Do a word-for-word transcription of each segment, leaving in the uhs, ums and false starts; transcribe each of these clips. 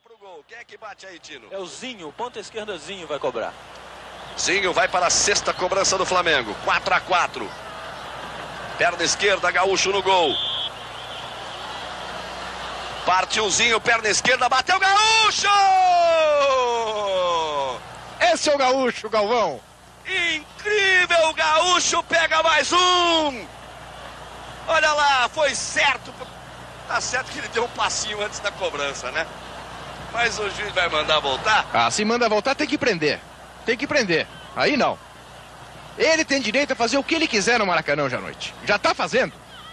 pro gol. Quem é que bate aí, Tino? É o Zinho, ponta esquerda Zinho vai cobrar. Zinho vai para a sexta cobrança do Flamengo. quatro a quatro. Perna esquerda, Gaúcho no gol. Partiu o Zinho, perna esquerda, bateu o Gaúcho! Esse é o Gaúcho, Galvão. Incrível, o Gaúcho pega mais um. Olha lá, foi certo. Tá certo que ele deu um passinho antes da cobrança, né? Mas o juiz vai mandar voltar? Ah, se manda voltar, tem que prender. Tem que prender. Aí não. Ele tem direito a fazer o que ele quiser no Maracanã hoje à noite. Já tá fazendo.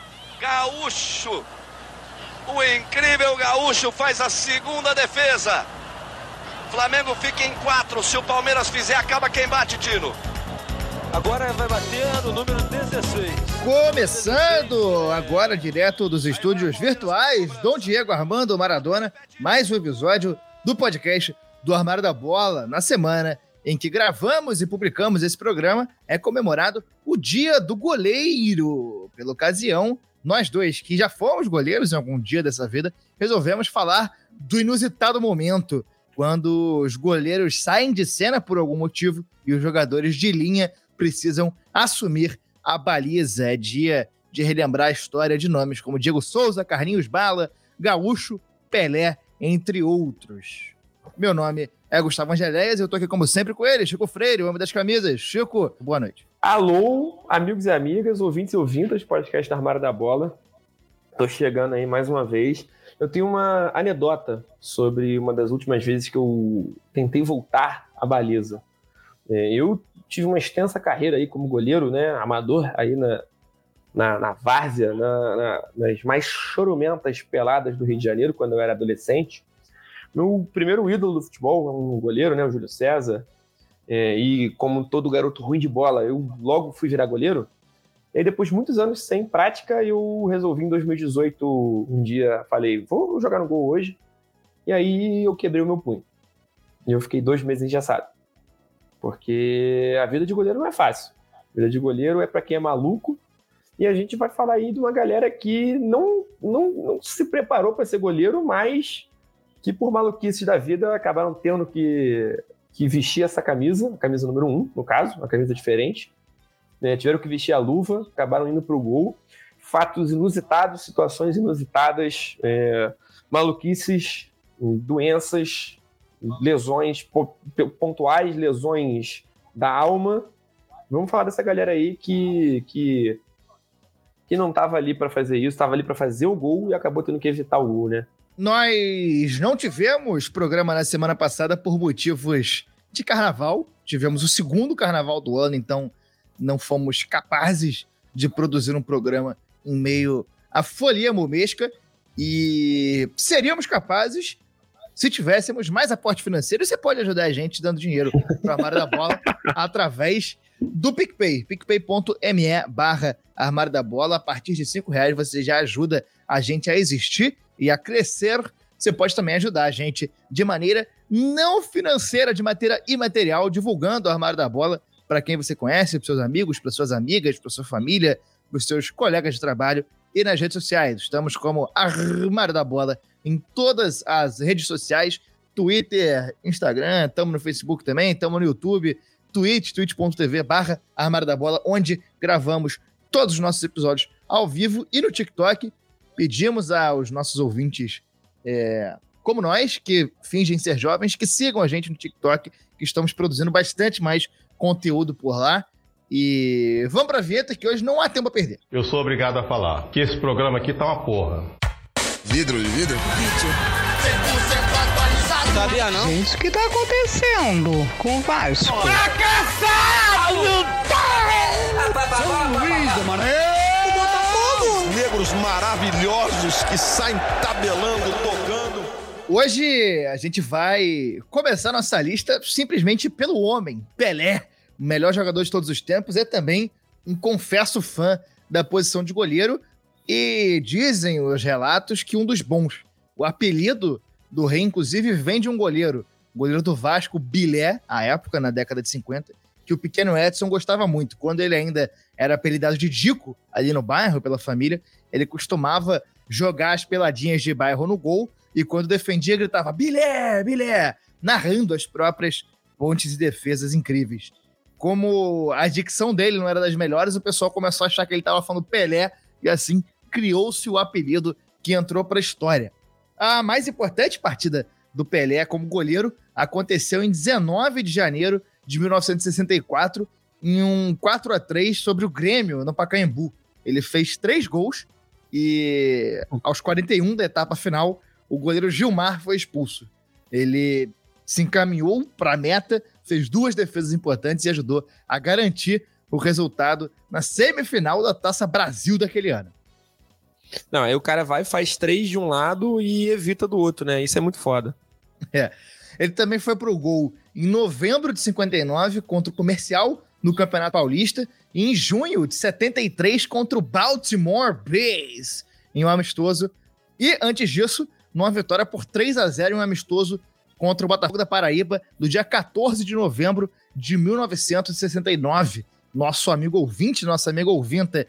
Gaúcho. O incrível Gaúcho faz a segunda defesa. Flamengo fica em quatro. Se o Palmeiras fizer, acaba quem bate, Tino. Agora vai bater no número dezesseis. Começando agora direto dos estúdios virtuais, Dom Diego Armando Maradona, mais um episódio do podcast do Armário da Bola. Na semana em que gravamos e publicamos esse programa, é comemorado o Dia do Goleiro. Pela ocasião, nós dois, que já fomos goleiros em algum dia dessa vida, resolvemos falar do inusitado momento quando os goleiros saem de cena por algum motivo e os jogadores de linha precisam assumir a baliza. É dia de relembrar a história de nomes como Diego Souza, Carlinhos Bala, Gaúcho, Pelé, entre outros. Meu nome é Gustavo Angeléias e eu tô aqui como sempre com ele, Chico Freire, o homem das camisas. Chico, boa noite. Alô, amigos e amigas, ouvintes e ouvintas do podcast da Armário da Bola. Tô chegando aí mais uma vez. Eu tenho uma anedota sobre uma das últimas vezes que eu tentei voltar à baliza. É, eu tive uma extensa carreira aí como goleiro, né, amador, aí na, na, na várzea, na, na, nas mais chorumentas peladas do Rio de Janeiro, quando eu era adolescente. Meu primeiro ídolo do futebol, um goleiro, né, o Júlio César, é, e como todo garoto ruim de bola, eu logo fui virar goleiro. E aí, depois de muitos anos sem prática, eu resolvi em dois mil e dezoito, um dia, falei, vou jogar no gol hoje. E aí eu quebrei o meu punho. E eu fiquei dois meses engessado. Porque a vida de goleiro não é fácil. A vida de goleiro é para quem é maluco. E a gente vai falar aí de uma galera que não, não, não se preparou para ser goleiro, mas que por maluquices da vida acabaram tendo que, que vestir essa camisa, a camisa número um, no caso, uma camisa diferente. Né? Tiveram que vestir a luva, acabaram indo para o gol. Fatos inusitados, situações inusitadas, é, maluquices, doenças, lesões pontuais, lesões da alma. Vamos falar dessa galera aí que, que, que não estava ali para fazer isso, estava ali para fazer o gol e acabou tendo que evitar o gol, né? Nós não tivemos programa na semana passada por motivos de carnaval. Tivemos o segundo carnaval do ano, então não fomos capazes de produzir um programa em meio à folia momesca. E seríamos capazes se tivéssemos mais aporte financeiro. Você pode ajudar a gente dando dinheiro para o Armário da Bola através do PicPay. PicPay.me barra Armário da Bola. A partir de cinco reais você já ajuda a gente a existir e a crescer. Você pode também ajudar a gente de maneira não financeira, de maneira imaterial, divulgando o Armário da Bola para quem você conhece, para seus amigos, para suas amigas, para sua família, para os seus colegas de trabalho e nas redes sociais. Estamos como Armário da Bola em todas as redes sociais, Twitter, Instagram, estamos no Facebook também, estamos no YouTube, Twitch, twitch.tv barra Armário da Bola, onde gravamos todos os nossos episódios ao vivo, e no TikTok. Pedimos aos nossos ouvintes, é, como nós, que fingem ser jovens, que sigam a gente no TikTok, que estamos produzindo bastante mais conteúdo por lá. E vamos pra vinheta, que hoje não há tempo a perder. Eu sou obrigado a falar que esse programa aqui tá uma porra. Vidro de vidro? Sabia não? Gente, o que tá acontecendo com o Vasco? Fracassado! São Luís, mano. Negros maravilhosos que saem tabelando, tocando. Hoje a gente vai começar nossa lista simplesmente pelo homem, Pelé, o melhor jogador de todos os tempos, é também um confesso fã da posição de goleiro, e dizem os relatos que um dos bons. O apelido do rei, inclusive, vem de um goleiro, goleiro do Vasco, Bilé, à época, na década de cinquenta, que o pequeno Edson gostava muito. Quando ele ainda era apelidado de Dico, ali no bairro, pela família, ele costumava jogar as peladinhas de bairro no gol, e quando defendia gritava Bilé, Bilé, narrando as próprias pontes e defesas incríveis. Como a dicção dele não era das melhores, o pessoal começou a achar que ele estava falando Pelé e assim criou-se o apelido que entrou para a história. A mais importante partida do Pelé como goleiro aconteceu em dezenove de janeiro de mil novecentos e sessenta e quatro, em um quatro a três sobre o Grêmio, no Pacaembu. Ele fez três gols e aos quarenta e um da etapa final, o goleiro Gilmar foi expulso. Ele se encaminhou para a meta, fez duas defesas importantes e ajudou a garantir o resultado na semifinal da Taça Brasil daquele ano. Não, aí o cara vai, faz três de um lado e evita do outro, né? Isso é muito foda. É. Ele também foi pro gol em novembro de cinquenta e nove contra o Comercial no Campeonato Paulista e em junho de setenta e três contra o Baltimore Bays em um amistoso. E antes disso, numa vitória por três a zero em um amistoso contra o Botafogo da Paraíba no dia quatorze de novembro de mil novecentos e sessenta e nove. Nosso amigo ouvinte, nossa amiga ouvinta,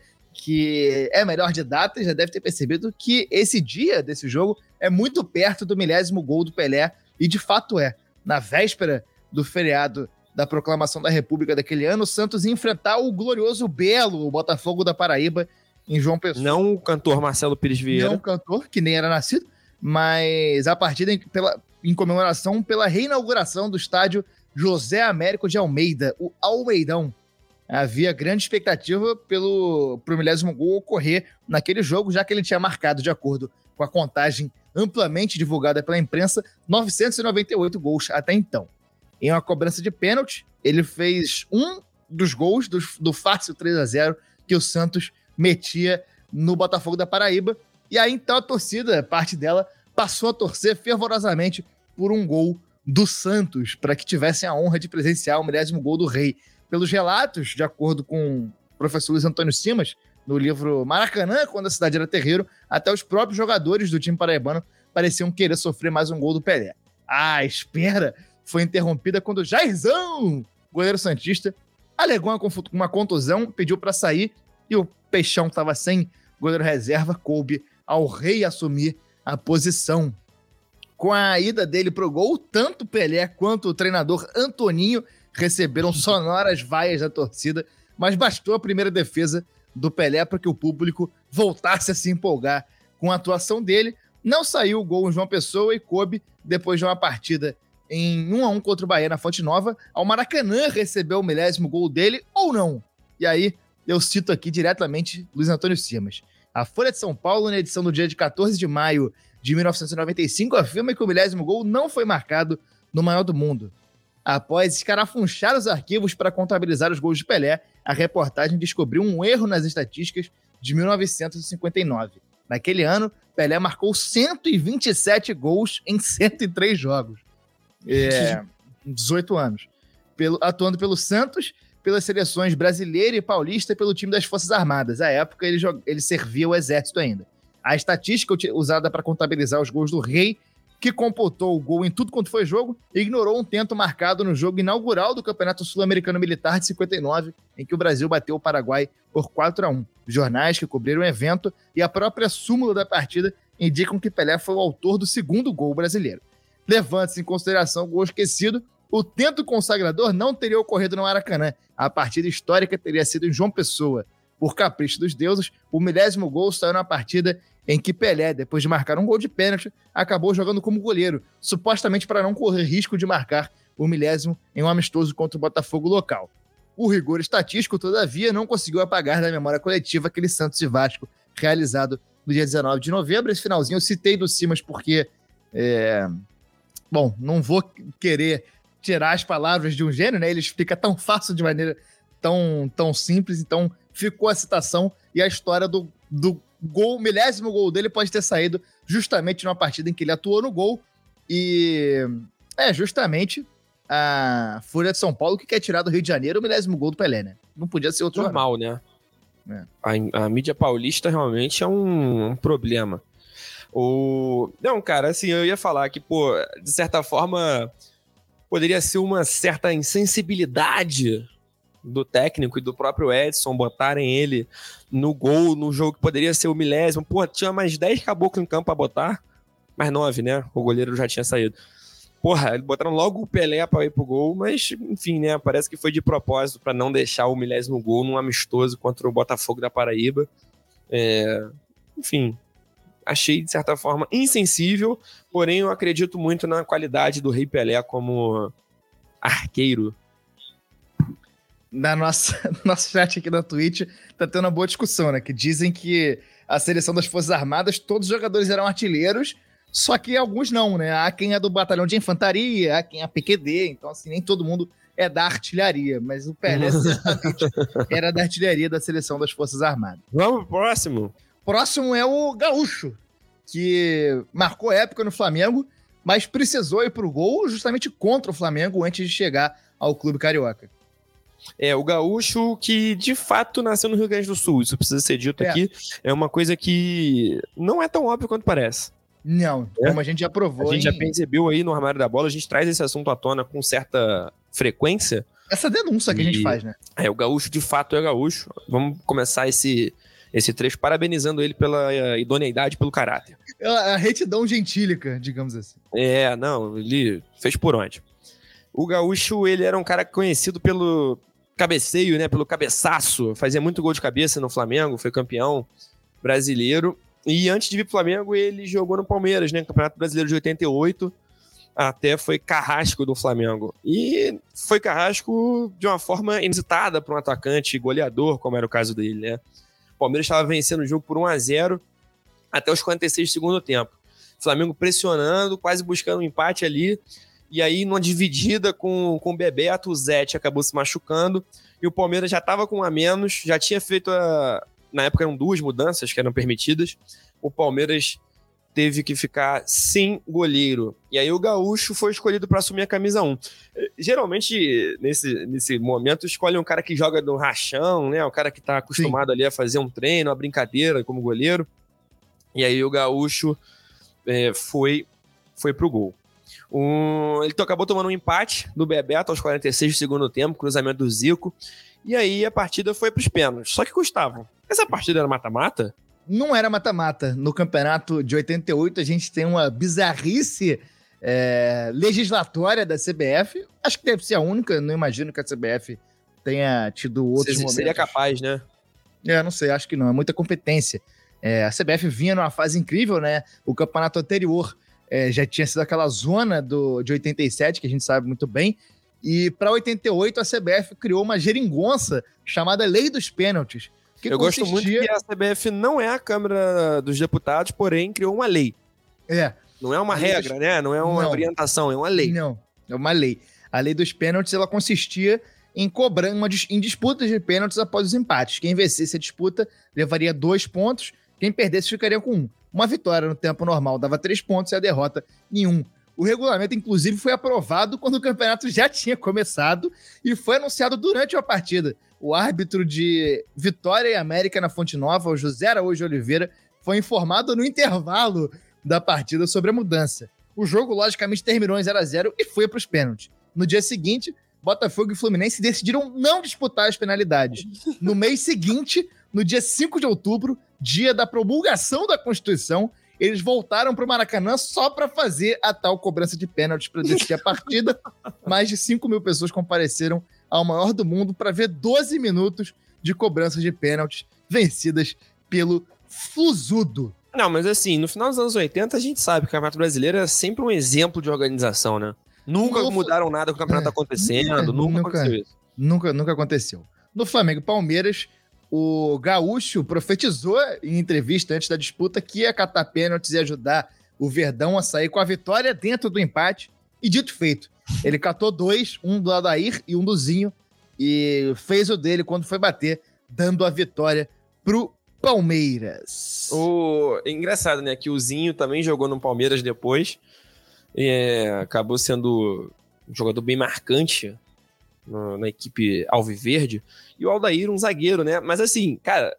que é melhor de data, já deve ter percebido que esse dia desse jogo é muito perto do milésimo gol do Pelé, e de fato é. Na véspera do feriado da proclamação da República daquele ano, o Santos ia enfrentar o glorioso Belo, o Botafogo da Paraíba, em João Pessoa. Não o cantor Marcelo Pires Vieira. Não o cantor, que nem era nascido, mas a partida em, pela, em comemoração pela reinauguração do estádio José Américo de Almeida, o Almeidão. Havia grande expectativa pelo pro milésimo gol ocorrer naquele jogo, já que ele tinha marcado, de acordo com a contagem amplamente divulgada pela imprensa, novecentos e noventa e oito gols até então. Em uma cobrança de pênalti, ele fez um dos gols do, do fácil três a zero que o Santos metia no Botafogo da Paraíba. E aí, então, a torcida, parte dela, passou a torcer fervorosamente por um gol do Santos, para que tivessem a honra de presenciar o milésimo gol do Rei. Pelos relatos, de acordo com o professor Luiz Antônio Simas, no livro Maracanã, quando a cidade era terreiro, até os próprios jogadores do time paraibano pareciam querer sofrer mais um gol do Pelé. A espera foi interrompida quando Jairzão, goleiro santista, alegou uma contusão, pediu para sair e o Peixão estava sem goleiro reserva, coube ao Rei assumir a posição. Com a ida dele pro gol, tanto Pelé quanto o treinador Antoninho receberam sonoras vaias da torcida, mas bastou a primeira defesa do Pelé para que o público voltasse a se empolgar com a atuação dele. Não saiu o gol em João Pessoa e coube, depois de uma partida em um a um contra o Bahia na Fonte Nova, ao Maracanã recebeu o milésimo gol dele ou não. E aí, eu cito aqui diretamente Luiz Antônio Simas. A Folha de São Paulo, na edição do dia de quatorze de maio de mil novecentos e noventa e cinco, afirma que o milésimo gol não foi marcado no maior do mundo. Após escarafunchar os arquivos para contabilizar os gols de Pelé, a reportagem descobriu um erro nas estatísticas de mil novecentos e cinquenta e nove. Naquele ano, Pelé marcou cento e vinte e sete gols em cento e três jogos. É, dezoito anos. Pelo, atuando pelo Santos, pelas seleções brasileira e paulista e pelo time das Forças Armadas. À época, ele, ele servia o exército ainda. A estatística usada para contabilizar os gols do Rei, que computou o gol em tudo quanto foi jogo, ignorou um tento marcado no jogo inaugural do Campeonato Sul-Americano Militar de cinquenta e nove, em que o Brasil bateu o Paraguai por quatro a um. Jornais que cobriram o evento e a própria súmula da partida indicam que Pelé foi o autor do segundo gol brasileiro. Levando-se em consideração o gol esquecido, o tento consagrador não teria ocorrido no Maracanã. A partida histórica teria sido em João Pessoa. Por capricho dos deuses, o milésimo gol saiu na partida em que Pelé, depois de marcar um gol de pênalti, acabou jogando como goleiro, supostamente para não correr risco de marcar o milésimo em um amistoso contra o Botafogo local. O rigor estatístico, todavia, não conseguiu apagar da memória coletiva aquele Santos e Vasco realizado no dia dezenove de novembro. Esse finalzinho eu citei do Simas porque, é... bom, não vou querer tirar as palavras de um gênio, né? Ele explica tão fácil, de maneira tão, tão simples, então ficou a citação e a história do, do gol, milésimo gol dele pode ter saído justamente numa partida em que ele atuou no gol e é justamente a Folha de São Paulo que quer tirar do Rio de Janeiro o milésimo gol do Pelé, né? Não podia ser outro normal, jornal. Né? É. A, a mídia paulista realmente é um, um problema. O... Não, cara, assim, eu ia falar que, pô, de certa forma, poderia ser uma certa insensibilidade do técnico e do próprio Edson botarem ele no gol, no jogo que poderia ser o milésimo. Pô, tinha mais dez caboclos em campo pra botar. mais nove, né? O goleiro já tinha saído. Porra, eles botaram logo o Pelé para ir pro gol, mas, enfim, né? Parece que foi de propósito para não deixar o milésimo gol num amistoso contra o Botafogo da Paraíba. É... Enfim, achei, de certa forma, insensível, porém eu acredito muito na qualidade do Rei Pelé como arqueiro. Na nossa, nosso chat aqui da Twitch tá tendo uma boa discussão, né? Que dizem que a seleção das Forças Armadas, todos os jogadores eram artilheiros, só que alguns não, né? Há quem é do batalhão de infantaria, há quem é P Q D, então assim, nem todo mundo é da artilharia, mas o Pelé certamente era da artilharia da seleção das Forças Armadas. Vamos pro próximo. Próximo é o Gaúcho, que marcou época no Flamengo, mas precisou ir pro gol justamente contra o Flamengo antes de chegar ao clube carioca. É, o Gaúcho que de fato nasceu no Rio Grande do Sul, isso precisa ser dito é. aqui, é uma coisa que não é tão óbvio quanto parece. Não, é. Como a gente já provou. A gente em... já percebeu aí no Armário da Bola, a gente traz esse assunto à tona com certa frequência. Essa denúncia e... que a gente faz, né? É, o Gaúcho de fato é Gaúcho. Vamos começar esse, esse trecho parabenizando ele pela uh, idoneidade, pelo caráter. A, a retidão gentílica, digamos assim. É, não, ele fez por onde. O Gaúcho, ele era um cara conhecido pelo cabeceio, né, pelo cabeçaço, fazia muito gol de cabeça no Flamengo, foi campeão brasileiro, e antes de vir pro Flamengo, ele jogou no Palmeiras, né, Campeonato Brasileiro de oitenta e oito, até foi carrasco do Flamengo, e foi carrasco de uma forma inusitada para um atacante goleador, como era o caso dele, né. O Palmeiras estava vencendo o jogo por um a zero até os quarenta e seis do segundo tempo. O Flamengo pressionando, quase buscando um empate ali, e aí, numa dividida com, com o Bebeto, o Zete acabou se machucando, e o Palmeiras já estava com um a menos, já tinha feito, a... na época eram duas mudanças que eram permitidas, o Palmeiras teve que ficar sem goleiro, e aí o Gaúcho foi escolhido para assumir a camisa um. Geralmente, nesse, nesse momento, escolhe um cara que joga no rachão, né? O cara que está acostumado Sim. ali a fazer um treino, uma brincadeira como goleiro, e aí o Gaúcho é, foi, foi pro gol. Um, ele acabou tomando um empate do Bebeto aos quarenta e seis do segundo tempo, cruzamento do Zico, e aí a partida foi para os pênaltis. Só que, Gustavo, essa partida era mata-mata? Não era mata-mata. No campeonato de oitenta e oito, a gente tem uma bizarrice é, legislatória da C B F. Acho que deve ser a única, não imagino que a C B F tenha tido outros Você, momentos. Seria capaz, né? É, não sei, acho que não, é muita competência. É, a C B F vinha numa fase incrível, né? O campeonato anterior É, já tinha sido aquela zona do, de oitenta e sete, que a gente sabe muito bem, e para oitenta e oito a C B F criou uma geringonça chamada Lei dos Pênaltis. Que Eu consistia... gosto muito que a C B F não é a Câmara dos Deputados, porém criou uma lei. É. Não é uma regra, dos... né? Não é uma não. orientação, é uma lei. Não, é uma lei. A Lei dos Pênaltis, ela consistia em cobrar uma, em disputas de pênaltis após os empates. Quem vencesse a disputa levaria dois pontos, quem perdesse ficaria com um. Uma vitória no tempo normal dava três pontos e a derrota nenhum. O regulamento, inclusive, foi aprovado quando o campeonato já tinha começado e foi anunciado durante a partida. O árbitro de Vitória e América na Fonte Nova, o José Araújo Oliveira, foi informado no intervalo da partida sobre a mudança. O jogo, logicamente, terminou em zero a zero e foi para os pênaltis. No dia seguinte, Botafogo e Fluminense decidiram não disputar as penalidades. No mês seguinte, no dia cinco de outubro, dia da promulgação da Constituição, eles voltaram para o Maracanã só para fazer a tal cobrança de pênaltis para decidir a partida. Mais de cinco mil pessoas compareceram ao maior do mundo para ver doze minutos de cobranças de pênaltis vencidas pelo Fluzudo. Não, mas assim, no final dos anos oitenta, a gente sabe que o Campeonato Brasileiro é sempre um exemplo de organização, né? Nunca no... mudaram nada com o campeonato é, acontecendo, nunca, nunca aconteceu isso. Nunca, nunca aconteceu. No Flamengo e Palmeiras, o Gaúcho profetizou em entrevista antes da disputa que ia catar pênaltis e ajudar o Verdão a sair com a vitória dentro do empate. E dito feito, ele catou dois, um do Adair e um do Zinho, e fez o dele quando foi bater, dando a vitória pro Palmeiras. O... É engraçado, né? Que o Zinho também jogou no Palmeiras depois. É... Acabou sendo um jogador bem marcante na, na equipe alviverde. E o Aldair, um zagueiro, né? Mas assim, cara,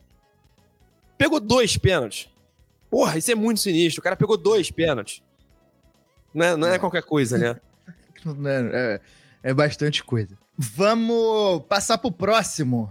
pegou dois pênaltis. Porra, isso é muito sinistro. O cara pegou dois pênaltis. Não é, não é qualquer coisa, né? é, é bastante coisa. Vamos passar pro próximo.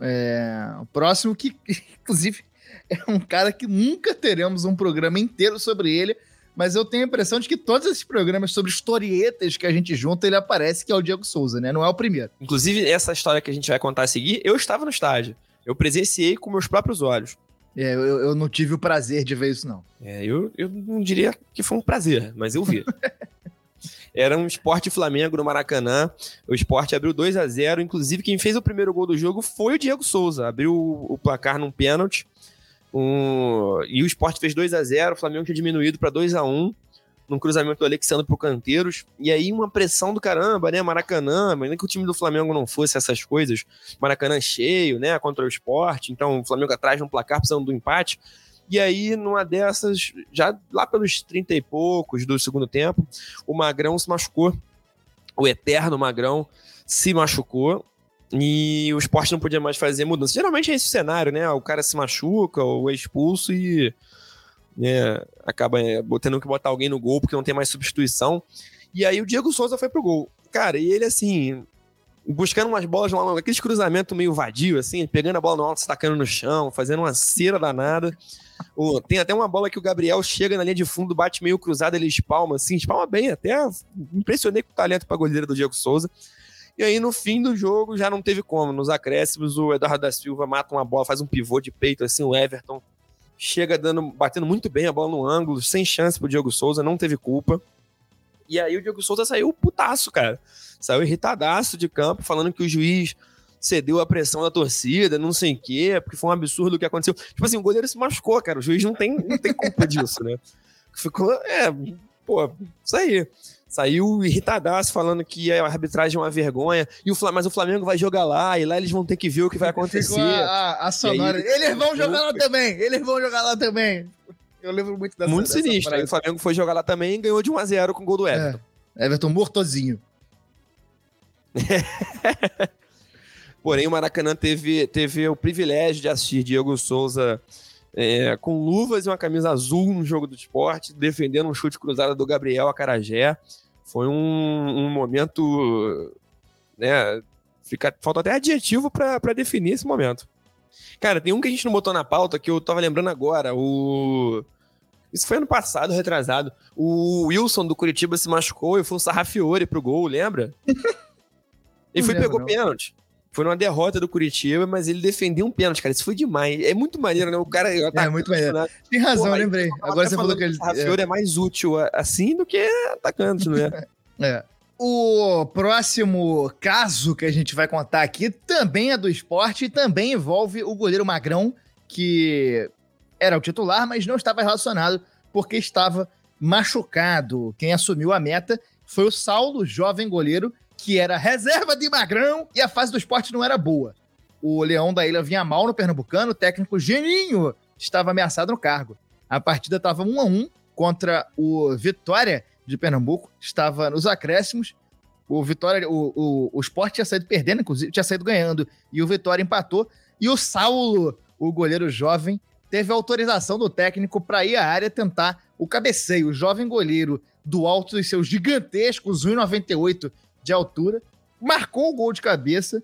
É, o próximo que, inclusive, é um cara que nunca teremos um programa inteiro sobre ele, mas eu tenho a impressão de que todos esses programas sobre historietas que a gente junta, ele aparece que é o Diego Souza, né? Não é o primeiro. Inclusive, essa história que a gente vai contar a seguir, eu estava no estádio. Eu presenciei com meus próprios olhos. É, eu, eu não tive o prazer de ver isso, não. É, eu, eu não diria que foi um prazer, mas eu vi. Era um Sport Flamengo no Maracanã. O Sport abriu dois a zero. Inclusive, quem fez o primeiro gol do jogo foi o Diego Souza. Abriu o, o placar num pênalti. Um, e o Sport fez dois a zero. O Flamengo tinha diminuído para dois a um. Num cruzamento do Alexandre pro Canteiros. E aí, uma pressão do caramba, né? Maracanã. Mas nem que o time do Flamengo não fosse essas coisas. Maracanã cheio, né? Contra o Sport. Então, o Flamengo atrás no placar, precisando do empate. E aí, numa dessas, já lá pelos trinta e poucos do segundo tempo, o Magrão se machucou. O eterno Magrão se machucou e o Sport não podia mais fazer mudança. Geralmente é esse o cenário, né? O cara se machuca ou é expulso e né, acaba tendo que botar alguém no gol porque não tem mais substituição. E aí o Diego Souza foi pro gol. Cara, e ele assim, buscando umas bolas no alto, aqueles cruzamentos meio vadio, assim, pegando a bola no alto, se tacando no chão, fazendo uma cera danada. Oh, tem até uma bola que o Gabriel chega na linha de fundo, bate meio cruzado, ele espalma, assim, espalma bem, até impressionei com o talento para goleiro do Diego Souza. E aí, no fim do jogo, já não teve como. Nos acréscimos, o Eduardo da Silva mata uma bola, faz um pivô de peito, assim, o Everton chega dando, batendo muito bem a bola no ângulo, sem chance pro Diego Souza, não teve culpa. E aí o Diego Souza saiu putaço, cara. Saiu irritadaço de campo, falando que o juiz cedeu a pressão da torcida, não sei o quê, porque foi um absurdo o que aconteceu. Tipo assim, o goleiro se machucou, cara. O juiz não tem, não tem culpa disso, né? Ficou, é, pô, isso aí. Saiu irritadaço, falando que a arbitragem é uma vergonha, e o Flam- mas o Flamengo vai jogar lá, e lá eles vão ter que ver o que vai acontecer. Ficou a, a, a sonora. Aí, eles vão jogar lá também, eles vão jogar lá também. Eu lembro muito dessa Muito dessa sinistro. Aí o Flamengo foi jogar lá também e ganhou de um a zero com o gol do Everton. É, Everton mortozinho. Porém, o Maracanã teve, teve o privilégio de assistir Diego Souza é, com luvas e uma camisa azul no jogo do Sport, defendendo um chute cruzado do Gabriel Acarajé. Foi um, um momento... Né, fica, falta até adjetivo pra, pra definir esse momento. Cara, tem um que a gente não botou na pauta que eu tava lembrando agora. O... Isso foi ano passado, retrasado. O Wilson do Curitiba se machucou e foi um Sarrafiore pro gol, lembra? Ele foi e pegou não. pênalti. Foi numa derrota do Curitiba, mas ele defendeu um pênalti, cara. Isso foi demais. É muito maneiro, né? O cara... Tá é muito maneiro. Né? Tem razão, Porra, lembrei. Agora você falou que ele... O Sarrafiore é. é mais útil assim do que atacante, não é? É. O próximo caso que a gente vai contar aqui também é do Sport e também envolve o goleiro Magrão, que era o titular, mas não estava relacionado porque estava machucado. Quem assumiu a meta foi o Saulo, jovem goleiro, que era reserva de Magrão e a fase do Sport não era boa. O Leão da Ilha vinha mal no Pernambucano, o técnico Geninho estava ameaçado no cargo. A partida estava um a um contra o Vitória de Pernambuco, estava nos acréscimos. O Vitória, o, o, o Sport tinha saído perdendo, inclusive tinha saído ganhando, e o Vitória empatou. E o Saulo, o goleiro jovem, teve autorização do técnico para ir à área tentar o cabeceio. O jovem goleiro, do alto dos seus gigantescos um e noventa e oito de altura, marcou o gol de cabeça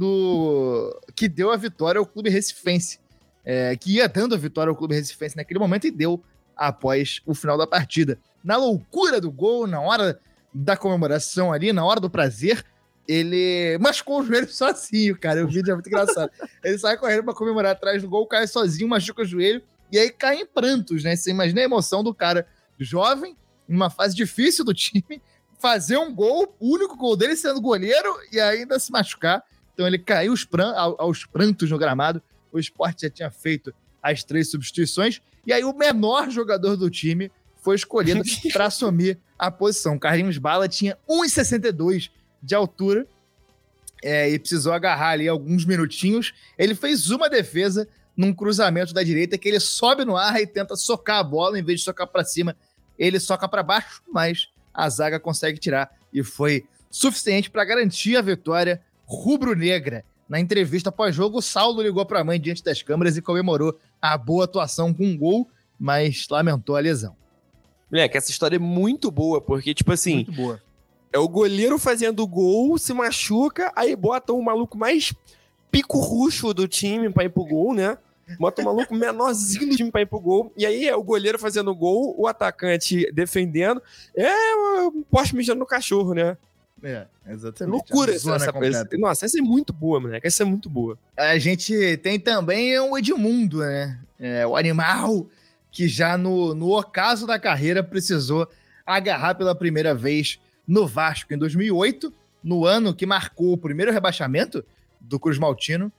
do que deu a vitória ao clube recifense, é, que ia dando a vitória ao clube recifense naquele momento e deu após o final da partida. Na loucura do gol, na hora da comemoração ali, na hora do prazer, ele machucou o joelho sozinho, cara. O vídeo é muito engraçado. Ele sai correndo pra comemorar atrás do gol, cai sozinho, machuca o joelho, e aí cai em prantos, né? Você imagina a emoção do cara jovem, numa fase difícil do time, fazer um gol, o único gol dele sendo goleiro, e ainda se machucar. Então ele caiu aos, pran- aos prantos no gramado. O Sport já tinha feito as três substituições, e aí o menor jogador do time foi escolhido para assumir a posição. Carlinhos Bala tinha um e sessenta e dois de altura é, e precisou agarrar ali alguns minutinhos. Ele fez uma defesa num cruzamento da direita que ele sobe no ar e tenta socar a bola. Em vez de socar para cima, ele soca para baixo, mas a zaga consegue tirar e foi suficiente para garantir a vitória rubro-negra. Na entrevista pós-jogo, o Saulo ligou para a mãe diante das câmeras e comemorou a boa atuação com um gol, mas lamentou a lesão. Moleque, essa história é muito boa, porque, tipo assim, muito boa. É o goleiro fazendo gol, se machuca, aí bota o maluco mais pico ruxo do time pra ir pro gol, né? Bota o maluco menorzinho do time pra ir pro gol. E aí é o goleiro fazendo gol, o atacante defendendo. É um poste mijando no cachorro, né? É, exatamente. Loucura essa, essa coisa. Nossa, essa é muito boa, moleque. Essa é muito boa. A gente tem também o Edmundo, né? É, o animal que já no, no ocaso da carreira precisou agarrar pela primeira vez no Vasco em dois mil e oito, no ano que marcou o primeiro rebaixamento do Cruz Maltino.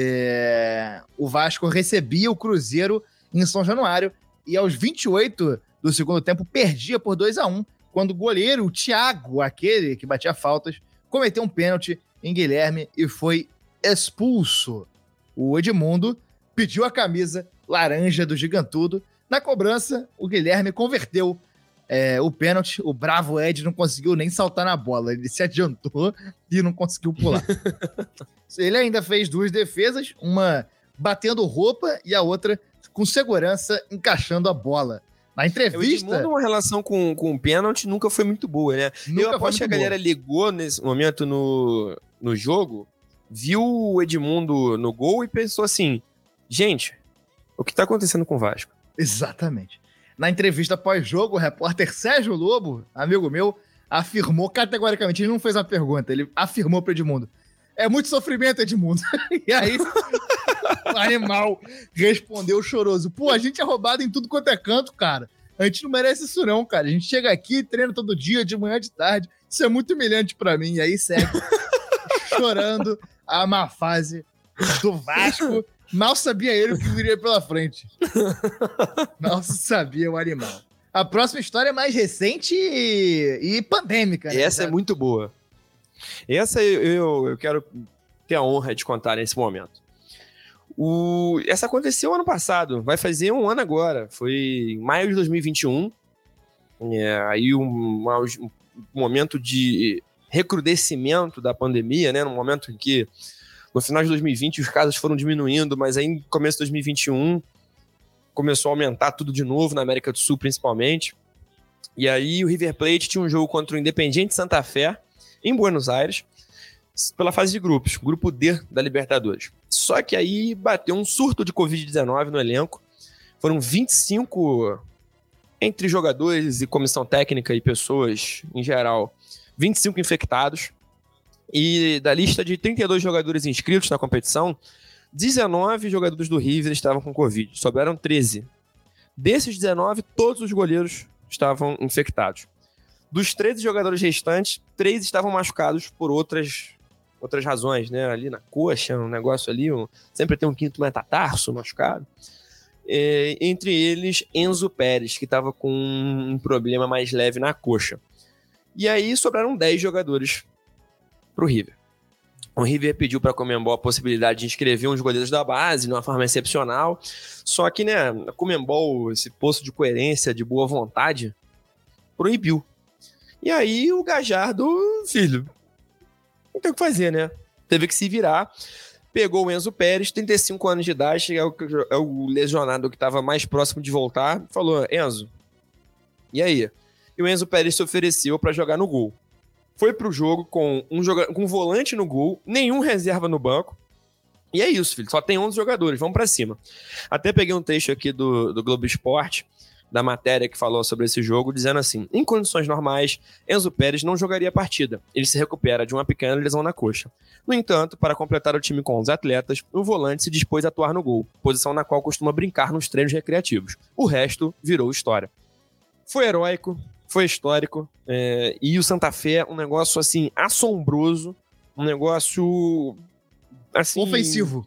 É, o Vasco recebia o Cruzeiro em São Januário e aos vinte e oito do segundo tempo perdia por dois a um, quando o goleiro, o Thiago, aquele que batia faltas, cometeu um pênalti em Guilherme e foi expulso. O Edmundo pediu a camisa laranja do Gigantudo. Na cobrança, o Guilherme converteu é, o pênalti. O bravo Ed não conseguiu nem saltar na bola. Ele se adiantou e não conseguiu pular. Ele ainda fez duas defesas, uma batendo roupa e a outra com segurança encaixando a bola. Na entrevista... O Edmundo, uma relação com, com o pênalti nunca foi muito boa, né? Nunca Eu aposto que a galera boa. ligou nesse momento no, no jogo, viu o Edmundo no gol e pensou assim, gente, o que tá acontecendo com o Vasco? Exatamente. Na entrevista pós-jogo, o repórter Sérgio Lobo, amigo meu, afirmou categoricamente, ele não fez uma pergunta, ele afirmou pro Edmundo, é muito sofrimento, Edmundo. E aí, o animal respondeu choroso. Pô, a gente é roubado em tudo quanto é canto, cara. A gente não merece isso não, cara. A gente chega aqui, treina todo dia, de manhã, de tarde. Isso é muito humilhante pra mim. E aí segue chorando a má fase do Vasco. Mal sabia ele o que viria pela frente. Mal sabia o animal. A próxima história é mais recente e, e pandêmica. Né? Essa é muito boa. Essa eu, eu, eu quero ter a honra de contar nesse momento. O, essa aconteceu ano passado, vai fazer um ano agora. Foi em maio de dois mil e vinte e um. É, aí um, um momento de recrudescimento da pandemia, né? No momento em que, no final de dois mil e vinte, os casos foram diminuindo, mas aí no começo de dois mil e vinte e um começou a aumentar tudo de novo, na América do Sul principalmente. E aí o River Plate tinha um jogo contra o Independiente Santa Fé, em Buenos Aires, pela fase de grupos, grupo D da Libertadores. Só que aí bateu um surto de covid dezenove no elenco. Foram vinte e cinco, entre jogadores e comissão técnica e pessoas em geral, vinte e cinco infectados. E da lista de trinta e dois jogadores inscritos na competição, dezenove jogadores do River estavam com Covid. Sobraram treze. Desses dezenove, todos os goleiros estavam infectados. Dos treze jogadores restantes, três estavam machucados por outras, outras razões, né? Ali na coxa, um negócio ali, um, sempre tem um quinto metatarso machucado. É, entre eles, Enzo Pérez, que estava com um problema mais leve na coxa. E aí sobraram dez jogadores para o River. O River pediu para a Conmebol a possibilidade de inscrever uns goleiros da base de uma forma excepcional. Só que, né, a Conmebol, esse poço de coerência, de boa vontade, proibiu. E aí o Gajardo, filho, não tem o que fazer, né? Teve que se virar. Pegou o Enzo Pérez, trinta e cinco anos de idade, é o, é o lesionado que estava mais próximo de voltar, falou, Enzo, e aí? E o Enzo Pérez se ofereceu para jogar no gol. Foi pro jogo com um, joga- com um volante no gol, nenhum reserva no banco. E é isso, filho, só tem onze jogadores, vamos para cima. Até peguei um texto aqui do, do Globo Esporte, da matéria que falou sobre esse jogo, dizendo assim, em condições normais, Enzo Pérez não jogaria a partida. Ele se recupera de uma pequena lesão na coxa. No entanto, para completar o time com onze atletas, o volante se dispôs a atuar no gol, posição na qual costuma brincar nos treinos recreativos. O resto virou história. Foi heróico, foi histórico, é, e o Santa Fé, um negócio assim, assombroso, um negócio assim... ofensivo.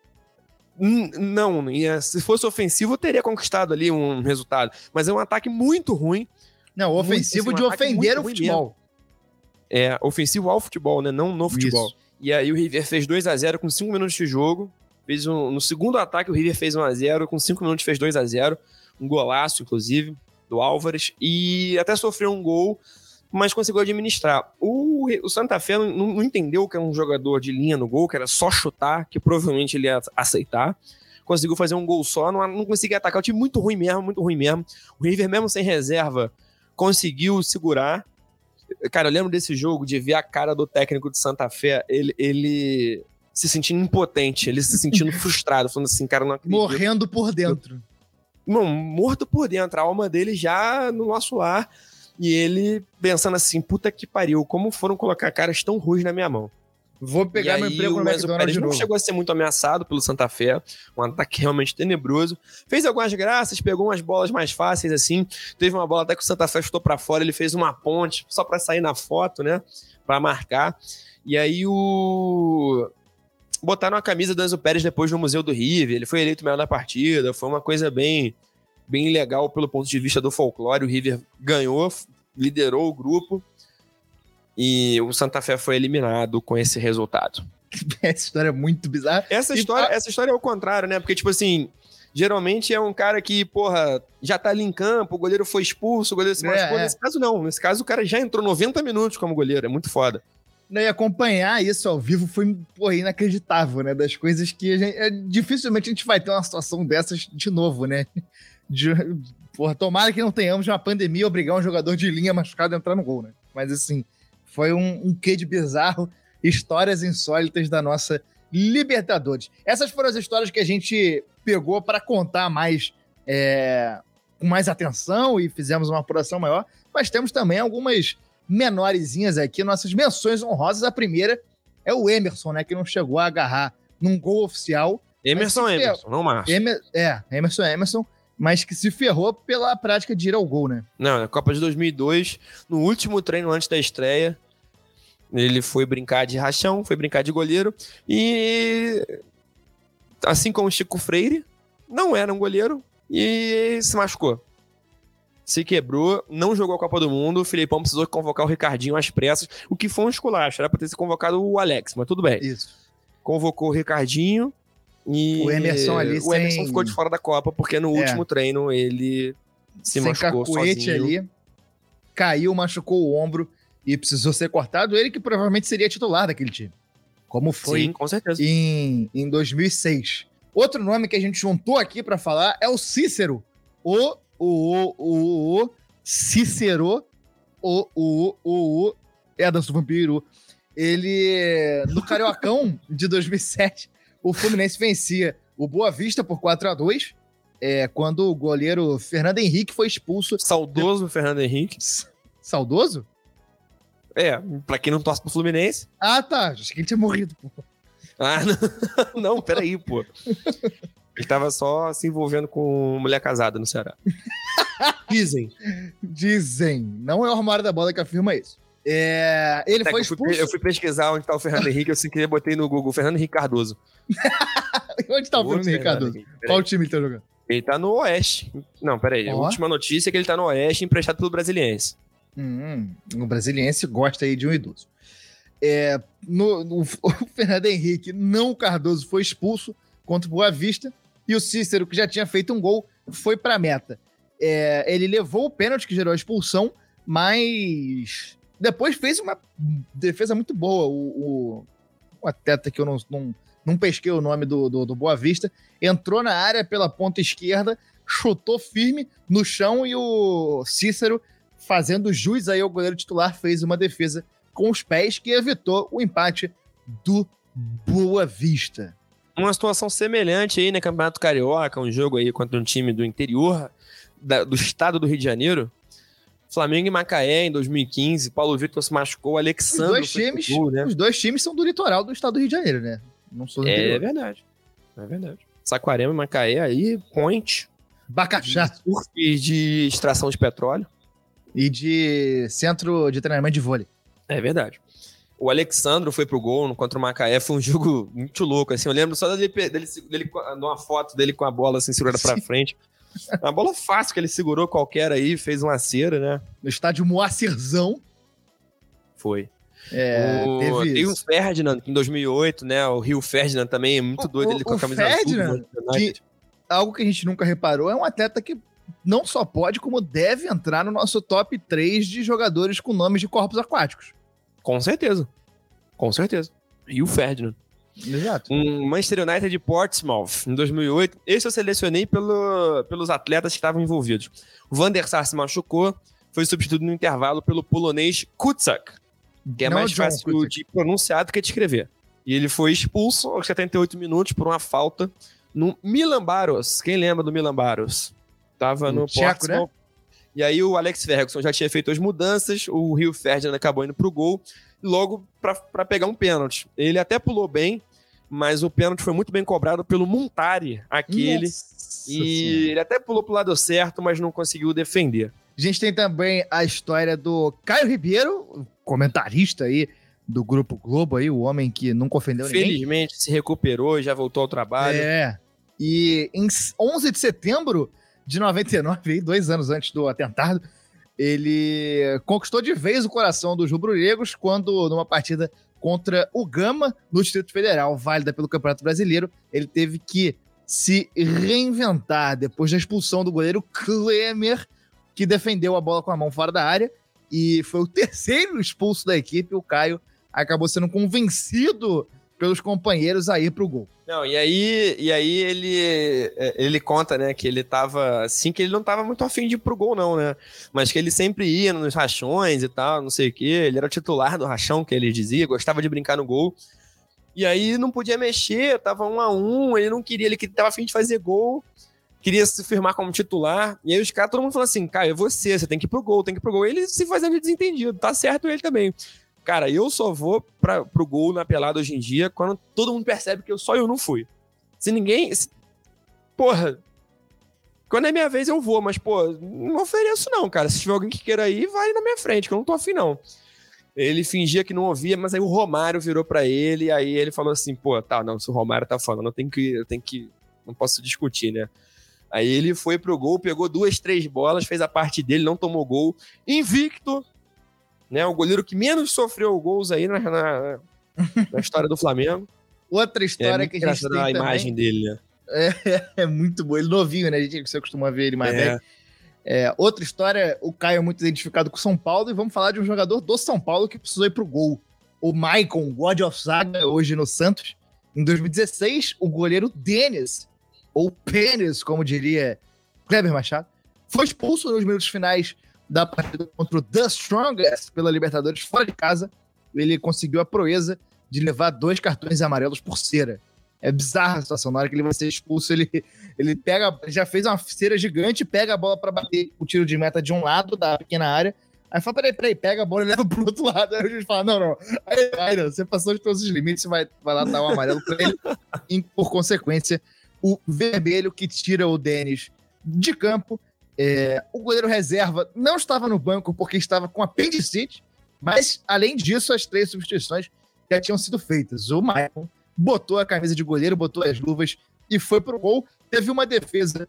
Não, se fosse ofensivo, teria conquistado ali um resultado. Mas é um ataque muito ruim. Não, ofensivo muito, assim, um de ofender o futebol. É, ofensivo ao futebol, né? Não no futebol. Isso. E aí o River fez dois a zero com cinco minutos de jogo. Fez um, no segundo ataque o River fez um a zero, com cinco minutos fez dois a zero. Um golaço, inclusive, do Álvares. E até sofreu um gol, mas conseguiu administrar. O, o Santa Fé não, não entendeu que era um jogador de linha no gol, que era só chutar, que provavelmente ele ia aceitar. Conseguiu fazer um gol só, não, não conseguia atacar. O time muito ruim mesmo, muito ruim mesmo. O River, mesmo sem reserva, conseguiu segurar. Cara, eu lembro desse jogo, de ver a cara do técnico de Santa Fé. Ele, ele se sentindo impotente, ele se sentindo frustrado, falando assim, cara, não acredito. Morrendo por dentro. Não, morto por dentro, a alma dele já no nosso lar, e ele pensando assim, puta que pariu, como foram colocar caras tão ruins na minha mão. Vou pegar e meu aí, emprego o no Enzo McDonald's Pérez de não novo. chegou a ser muito ameaçado pelo Santa Fé, um ataque realmente tenebroso. Fez algumas graças, pegou umas bolas mais fáceis, assim. Teve uma bola até que o Santa Fé chutou pra fora, ele fez uma ponte só pra sair na foto, né? Pra marcar. E aí o... botaram a camisa do Enzo Pérez depois no Museu do River, ele foi eleito o melhor da partida, foi uma coisa bem, bem legal pelo ponto de vista do folclore. O River ganhou, liderou o grupo, e o Santa Fé foi eliminado com esse resultado. Essa história é muito bizarra. Essa E- história, essa história é o contrário, né? Porque, tipo assim, geralmente é um cara que, porra, já tá ali em campo, o goleiro foi expulso, o goleiro se É, machucou. é. Nesse caso, não. Nesse caso, o cara já entrou noventa minutos como goleiro. É muito foda. Né, e acompanhar isso ao vivo foi, porra, inacreditável, né? Das coisas que a gente, é, dificilmente a gente vai ter uma situação dessas de novo, né? De, porra, tomara que não tenhamos uma pandemia e obrigar um jogador de linha machucado a entrar no gol, né? Mas assim, foi um, um quê de bizarro, histórias insólitas da nossa Libertadores. Essas foram as histórias que a gente pegou para contar mais, é, com mais atenção e fizemos uma apuração maior, mas temos também algumas menorezinhas aqui, nossas menções honrosas. A primeira é o Emerson, né, que não chegou a agarrar num gol oficial. Emerson, Mas se fer- Emerson, não Márcio. Emer- é, Emerson Emerson, mas que se ferrou pela prática de ir ao gol, né? Não, na Copa de dois mil e dois, no último treino antes da estreia, ele foi brincar de rachão, foi brincar de goleiro, e assim como o Chico Freire, não era um goleiro e se machucou. Se quebrou, não jogou a Copa do Mundo, o Filipão precisou convocar o Ricardinho às pressas, o que foi um esculacho, era pra ter se convocado o Alex, mas tudo bem. Isso. Convocou o Ricardinho e O Emerson ali o Emerson sem- ficou de fora da Copa, porque no É. último treino ele se Sem machucou cacuete sozinho. ali, caiu, machucou o ombro e precisou ser cortado. Ele que provavelmente seria titular daquele time, como foi Sim, com certeza. em, em dois mil e seis. Outro nome que a gente juntou aqui pra falar é o Cícero. O, o, o, o, o Cícero, o, o, o, o, é da Vampiro. Ele, no Cariocão de dois mil e sete, o Fluminense vencia o Boa Vista por quatro a dois, é, quando o goleiro Fernando Henrique foi expulso. Saudoso Fernando Henrique. Saudoso? É, pra quem não torce pro Fluminense. Ah, tá. Acho que ele tinha morrido, pô. Ah, não, não peraí, pô. Ele tava só se envolvendo com mulher casada no Ceará. Dizem. Dizem. Não é o armário da bola que afirma isso. É, ele Até foi que eu, fui, expulso. eu fui pesquisar onde tá o Fernando Henrique, eu sem querer botei no Google Fernando Henrique Cardoso. Onde tá o Outro Fernando Henrique Cardoso? Henrique, peraí. Qual time ele tá jogando? Ele tá no Oeste. Não, peraí. A Ó. última notícia é que ele tá no Oeste, emprestado pelo Brasiliense. Hum, o brasiliense gosta aí de um idoso. É, no, no- o Fernando Henrique, não o Cardoso, foi expulso contra o Boa Vista. E o Cícero, que já tinha feito um gol, foi pra meta. É, ele levou o pênalti que gerou a expulsão, mas depois fez uma defesa muito boa. O, o, o atleta que eu não, não, não pesquei o nome do, do, do Boa Vista, entrou na área pela ponta esquerda, chutou firme no chão e o Cícero, fazendo jus aí ao goleiro titular, fez uma defesa com os pés que evitou o empate do Boa Vista. Uma situação semelhante aí, né? Campeonato Carioca, um jogo aí contra um time do interior da- do estado do Rio de Janeiro. Flamengo e Macaé em dois mil e quinze. Paulo Vitor se machucou, Os Alexandre. dois, foi pro times, gol, né? os dois times são do litoral do estado do Rio de Janeiro, né? Não sou do É interior. verdade. É verdade. Saquarema e Macaé aí, point. Bacaxá. Surf de extração de petróleo. E de centro de treinamento de vôlei. É verdade. O Alexandro foi pro gol contra o Macaé, foi um jogo muito louco, assim, eu lembro só dele, dele, dele, numa foto dele com a bola assim, segurada pra frente. Uma bola fácil que ele segurou qualquer aí, fez uma cera, né? No estádio Moacirzão. Foi. É, o, teve tem o isso. Ferdinand, que em dois mil e oito, né? O Rio Ferdinand também é muito O- doido, o- ele com a o camisa Ferdinand, azul. do Manchester United. Algo que a gente nunca reparou, é um atleta que não só pode, como deve entrar no nosso top três de jogadores com nomes de corpos aquáticos. Com certeza. Com certeza. Rio Ferdinand. Exato. Um Manchester United de Portsmouth, em dois mil e oito. Esse eu selecionei pelo, pelos atletas que estavam envolvidos. O Van der Sar se machucou, foi substituído no intervalo pelo polonês Kuczak, que é Não mais John fácil Kuczak. de pronunciar do que de escrever. E ele foi expulso aos setenta e oito minutos por uma falta no Milan Baros. Quem lembra do Milan Baros? Tava no Tcheco, né? E aí o Alex Ferguson já tinha feito as mudanças, o Rio Ferdinand acabou indo pro gol, logo para pegar um pênalti. Ele até pulou bem, mas o pênalti foi muito bem cobrado pelo Montari, aquele. Nossa e senhora. Ele até pulou pro lado certo, mas não conseguiu defender. A gente tem também a história do Caio Ribeiro, comentarista aí do Grupo Globo, aí, o homem que nunca ofendeu ninguém. Felizmente se recuperou e já voltou ao trabalho. É. E em onze de setembro de noventa e nove, aí, dois anos antes do atentado, ele conquistou de vez o coração dos rubro-negros quando, numa partida contra o Gama, no Distrito Federal, válida pelo Campeonato Brasileiro, ele teve que se reinventar depois da expulsão do goleiro Klemer, que defendeu a bola com a mão fora da área, e foi o terceiro expulso da equipe. O Caio acabou sendo convencido pelos companheiros a ir pro gol. Não, e aí, e aí ele, ele conta, né, que ele tava, assim, que ele não tava muito afim de ir pro gol, não, né, mas que ele sempre ia nos rachões e tal, não sei o quê, ele era o titular do rachão, que ele dizia, gostava de brincar no gol, e aí não podia mexer, tava um a um, ele não queria, ele tava afim de fazer gol, queria se firmar como titular, e aí os caras, todo mundo falou assim, Caio, é você, você tem que ir pro gol, tem que ir pro gol, ele se fazendo de desentendido, tá certo ele também. Cara, eu só vou pra, pro gol na pelada hoje em dia quando todo mundo percebe que eu, só eu não fui. Se ninguém... Se, porra, quando é minha vez eu vou, mas, pô, não ofereço não, cara. Se tiver alguém que queira ir, vai na minha frente, que eu não tô afim, não. Ele fingia que não ouvia, mas aí o Romário virou pra ele, e aí ele falou assim, pô, tá, não, se o Romário tá falando, eu tenho que... Eu tenho que não posso discutir, né? Aí ele foi pro gol, pegou duas, três bolas, fez a parte dele, não tomou gol. Invicto, né, o goleiro que menos sofreu gols aí na, na, na história do Flamengo. Outra história é que a gente tem a também... imagem dele, né? É, é muito bom. Ele novinho, né? A gente você costuma ver ele mais é. velho. É, outra história, o Caio é muito identificado com o São Paulo, e vamos falar de um jogador do São Paulo que precisou ir pro gol. O Maicon, God of Saga, hoje no Santos. Em dois mil e dezesseis, o goleiro Denis, ou Pênis, como diria Kleber Machado, foi expulso nos minutos finais da partida contra o The Strongest pela Libertadores fora de casa. Ele conseguiu a proeza de levar dois cartões amarelos por cera. É bizarra a situação. Na hora que ele vai ser expulso, ele, ele pega, já fez uma cera gigante, pega a bola para bater o tiro de meta de um lado da pequena área. Aí fala, peraí, peraí, pega a bola e leva pro outro lado. Aí a gente fala, não, não, aí, aí não, você passou de todos os limites, você vai, vai lá dar um amarelo pra ele. E, por consequência, o vermelho que tira o Denis de campo. É, o goleiro reserva não estava no banco porque estava com apendicite, mas, além disso, as três substituições já tinham sido feitas. O Maicon botou a camisa de goleiro, botou as luvas e foi pro gol. Teve uma defesa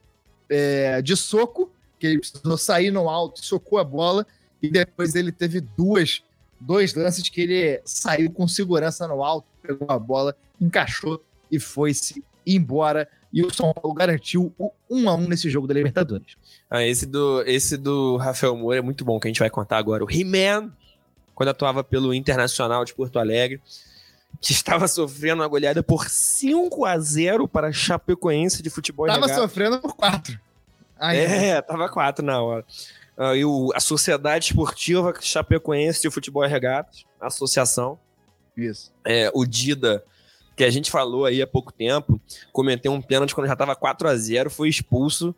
é, de soco, que ele precisou sair no alto, socou a bola, e depois ele teve duas, dois lances que ele saiu com segurança no alto, pegou a bola, encaixou e foi-se embora. E o São Paulo garantiu o um a um nesse jogo da Libertadores. Ah, esse do, esse do Rafael Moura é muito bom, que a gente vai contar agora. O He-Man, quando atuava pelo Internacional de Porto Alegre, que estava sofrendo uma goleada por cinco a zero para a Chapecoense de futebol. Tava sofrendo por quatro. Ai, é, é, tava quatro na hora. Uh, e o, a Sociedade Esportiva Chapecoense de Futebol e Regatas, a associação. Isso. É, o Dida, que a gente falou aí há pouco tempo, cometeu um pênalti quando já estava quatro a zero, foi expulso,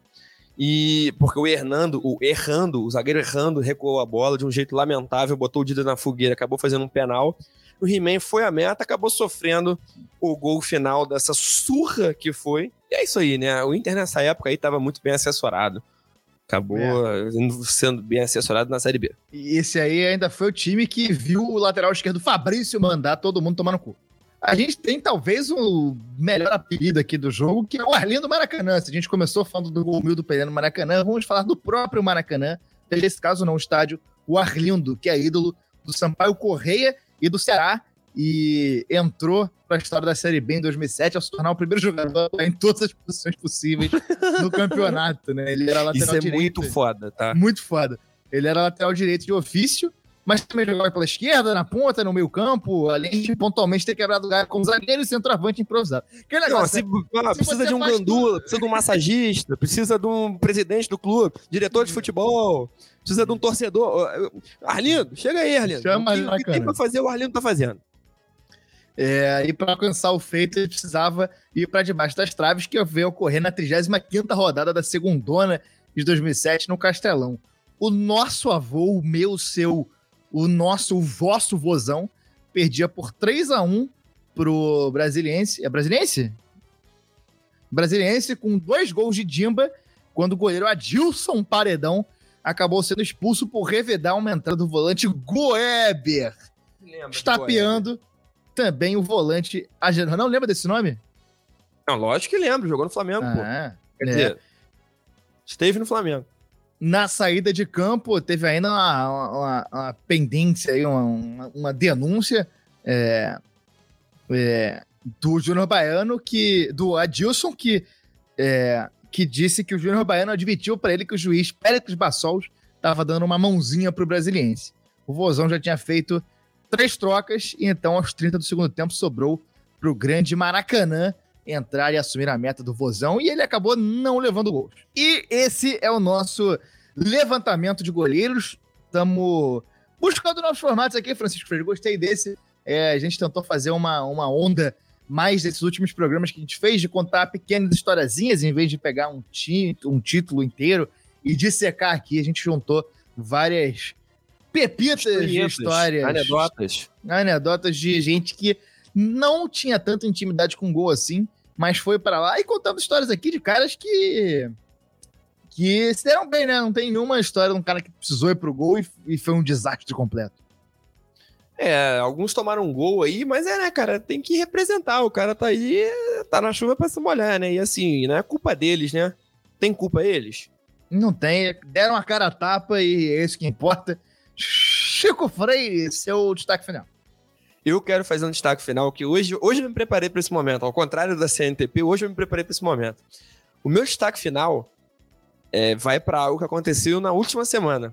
e porque o Hernando, o errando, o zagueiro errando, recuou a bola de um jeito lamentável, botou o Dida na fogueira, acabou fazendo um penal. O He-Man foi a meta, acabou sofrendo o gol final dessa surra que foi. E é isso aí, né? O Inter nessa época aí estava muito bem assessorado. Acabou é. sendo bem assessorado na Série B. E esse aí ainda foi o time que viu o lateral esquerdo Fabrício mandar todo mundo tomar no cu. A gente tem talvez o melhor apelido aqui do jogo, que é o Arlindo Maracanã. Se a gente começou falando do gol mil do Pelé no Maracanã, vamos falar do próprio Maracanã. Nesse caso não, o estádio, o Arlindo, que é ídolo do Sampaio Correia e do Ceará, e entrou para a história da Série B em dois mil e sete ao se tornar o primeiro jogador em todas as posições possíveis no campeonato, né? Ele era lateral Isso é direito. muito foda, tá? Muito foda. Ele era lateral direito de ofício, mas também jogava pela esquerda, na ponta, no meio campo, além de pontualmente ter quebrado o galho como zagueiro e centroavante improvisado. Que negócio, não, se, né? ah, precisa de um gandula, tudo. Precisa de um massagista, precisa de um presidente do clube, diretor de futebol, precisa de um torcedor. Arlindo, chega aí, Arlindo. Chama o que, o que tem pra fazer, o Arlindo tá fazendo. É, e para alcançar o feito, ele precisava ir para debaixo das traves, que veio ocorrer na trigésima quinta rodada da segundona de dois mil e sete no Castelão. O nosso avô, o meu, o seu, o nosso, o vosso vozão, perdia por três a um pro Brasiliense. É Brasiliense? Brasiliense com dois gols de Dimba, quando o goleiro Adilson Paredão acabou sendo expulso por revedar uma entrada do volante Goeber, estapeando também o volante Agenor. Não lembra desse nome? Não, lógico que lembro, jogou no Flamengo, ah, pô. Quer é. dizer, esteve no Flamengo. Na saída de campo, teve ainda uma, uma, uma pendência, aí, uma, uma, uma denúncia é, é, do Júnior Baiano, que, do Adilson, que, é, que disse que o Júnior Baiano admitiu para ele que o juiz Péricles Bassols estava dando uma mãozinha pro Brasiliense. O Vozão já tinha feito três trocas e então aos trinta do segundo tempo sobrou pro grande Maracanã entrar e assumir a meta do Vozão e ele acabou não levando gols. E esse é o nosso levantamento de goleiros. Estamos buscando novos formatos aqui, Francisco Freire. Gostei desse. É, a gente tentou fazer uma, uma onda mais desses últimos programas que a gente fez de contar pequenas historiazinhas em vez de pegar um, ti, um título inteiro e dissecar aqui. A gente juntou várias pepitas de histórias. Anedotas. Anedotas de gente que não tinha tanta intimidade com gol assim, mas foi pra lá e contando histórias aqui de caras que que se deram bem, né? Não tem nenhuma história de um cara que precisou ir pro gol e, e foi um desastre completo. É, alguns tomaram um gol aí, mas é, né, cara, tem que representar. O cara tá aí, tá na chuva pra se molhar, né? E assim, não é culpa deles, né? Tem culpa eles? Não tem, deram a cara a tapa e é isso que importa. Chico Freire, seu destaque final. Eu quero fazer um destaque final, que hoje, hoje eu me preparei para esse momento. Ao contrário da C N T P, hoje eu me preparei para esse momento. O meu destaque final é, vai para algo que aconteceu na última semana.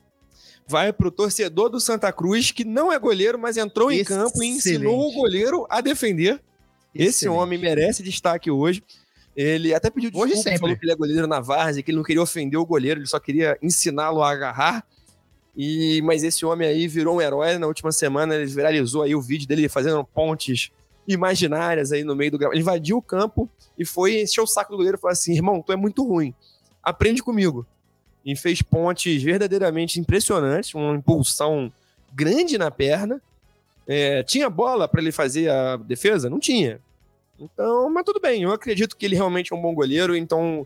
Vai para o torcedor do Santa Cruz, que não é goleiro, mas entrou em Excelente. campo e ensinou o goleiro a defender. Esse Excelente. homem merece destaque hoje. Ele até pediu Hoje desculpa, sempre. falou que ele é goleiro na várzea, que ele não queria ofender o goleiro, ele só queria ensiná-lo a agarrar. E, mas esse homem aí virou um herói. Na última semana ele viralizou aí o vídeo dele fazendo pontes imaginárias aí no meio do gramado. Ele invadiu o campo e foi encher o saco do goleiro e falou assim: irmão, tu é muito ruim, aprende comigo. E fez pontes verdadeiramente impressionantes, uma impulsão grande na perna. É, tinha bola para ele fazer a defesa? Não tinha. Então, mas tudo bem, eu acredito que ele realmente é um bom goleiro, então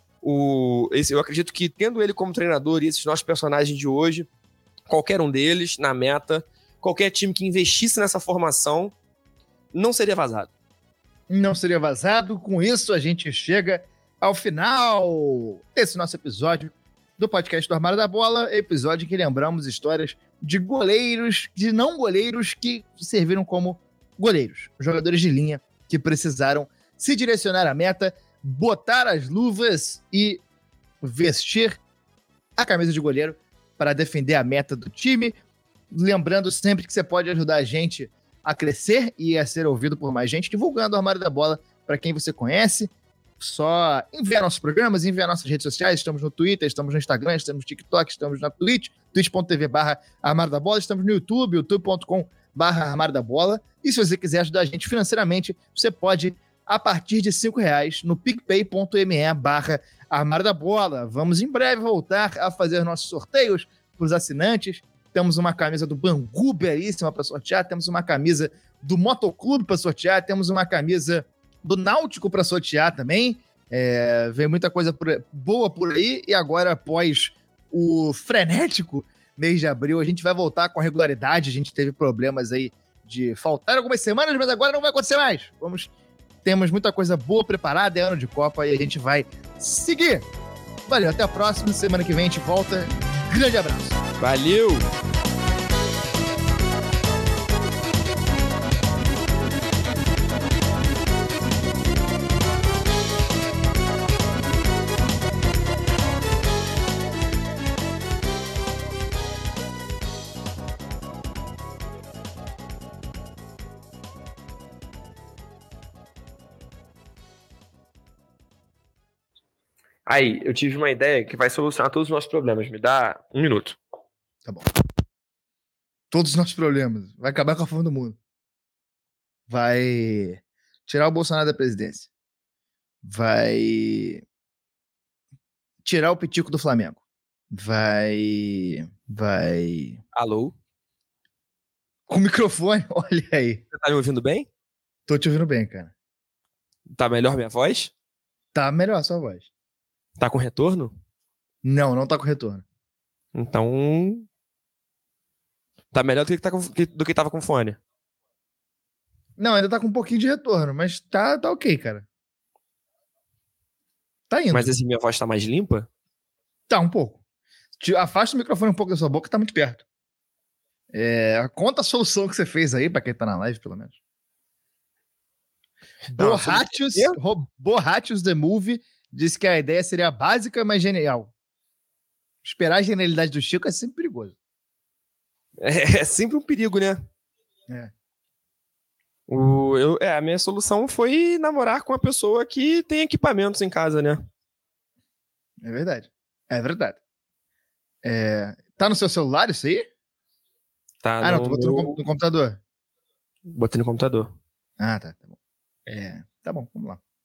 o, esse, eu acredito que tendo ele como treinador e esses nossos personagens de hoje, qualquer um deles na meta, qualquer time que investisse nessa formação, não seria vazado. Não seria vazado. Com isso, a gente chega ao final desse nosso episódio do podcast do Armário da Bola, episódio em que lembramos histórias de goleiros, de não goleiros que serviram como goleiros, jogadores de linha que precisaram se direcionar à meta, botar as luvas e vestir a camisa de goleiro para defender a meta do time. Lembrando sempre que você pode ajudar a gente a crescer e a ser ouvido por mais gente, divulgando o Armário da Bola para quem você conhece. Só enviar nossos programas, enviar nossas redes sociais. Estamos no Twitter, estamos no Instagram, estamos no TikTok, estamos na Twitch, twitch.tv barra Armário da Bola, estamos no YouTube, youtube.com barra Armário da Bola. E se você quiser ajudar a gente financeiramente, você pode, a partir de cinco reais, no picpay.me barra Armário da Bola. Vamos em breve voltar a fazer nossos sorteios para os assinantes. Temos uma camisa do Bangu belíssima para sortear, temos uma camisa do Motoclube para sortear, temos uma camisa do Náutico para sortear também. É, vem muita coisa por, boa por aí, e agora, após o frenético mês de abril, a gente vai voltar com a regularidade. A gente teve problemas aí de faltar algumas semanas, mas agora não vai acontecer mais. Vamos, temos muita coisa boa preparada, é ano de Copa e a gente vai seguir. Valeu, até a próxima. Semana que vem a gente volta. Grande abraço. Valeu! Aí, eu tive uma ideia que vai solucionar todos os nossos problemas. Me dá um minuto. Tá bom. Todos os nossos problemas. Vai acabar com a fome do mundo. vai tirar o Bolsonaro da presidência, vai tirar o Pitico do Flamengo, vai... vai... Alô? Com o microfone, olha aí. Você tá me ouvindo bem? Tô te ouvindo bem, cara. Tá melhor minha voz? Tá melhor a sua voz. Tá com retorno? Não, não tá com retorno. Então... Tá melhor do que, tá com, do que tava com fone. Não, ainda tá com um pouquinho de retorno, mas tá, tá ok, cara. Tá indo. Mas assim, minha voz tá mais limpa? Tá, um pouco. Te- Afasta o microfone um pouco da sua boca, tá muito perto. É, conta a solução que você fez aí, pra quem tá na live, pelo menos. Não, a Borrachos, solução- Ro- Borrachos The Movie disse que a ideia seria básica, mas genial. Esperar a genialidade do Chico é sempre perigoso. É, é sempre um perigo, né? É. O, eu, é, a minha solução foi namorar com uma pessoa que tem equipamentos em casa, né? É verdade. É verdade. É, tá no seu celular isso aí? Tá Ah, não, no tu botou no, meu- com- no computador. Botei no computador. Ah, tá, tá bom. É, tá bom, vamos lá.